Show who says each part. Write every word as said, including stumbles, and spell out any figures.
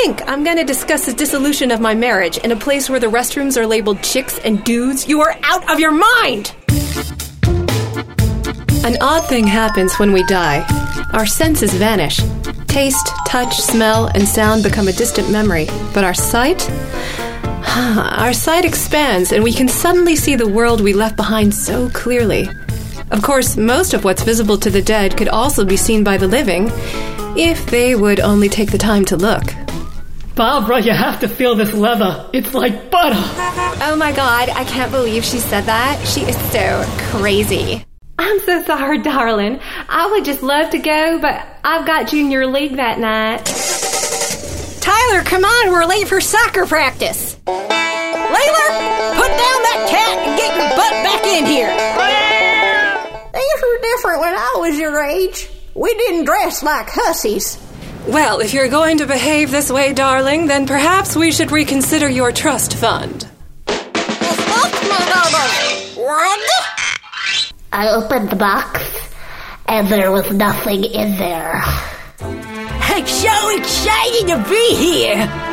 Speaker 1: think I'm going to discuss the dissolution of my marriage in a place where the restrooms are labeled chicks and dudes? You are out of your mind! An odd thing happens when we die. Our senses vanish. Taste, touch, smell, and sound become a distant memory. But our sight? Our sight expands, and we can suddenly see the world we left behind so clearly. Of course, most of what's visible to the dead could also be seen by the living, if they would only take the time to look.
Speaker 2: Barbara, you have to feel this leather. It's like butter.
Speaker 3: Oh my god, I can't believe she said that. She is so crazy.
Speaker 4: I'm so sorry, darling. I would just love to go, but I've got junior league that night.
Speaker 1: Tyler, come on, we're late for soccer practice. Layla, put down that cat and get your butt back in here.
Speaker 5: Things were different when I was your age. We didn't dress like hussies.
Speaker 1: Well, if you're going to behave this way, darling, then perhaps we should reconsider your trust fund.
Speaker 5: I opened the box, and there was nothing in there.
Speaker 6: It's so exciting to be here.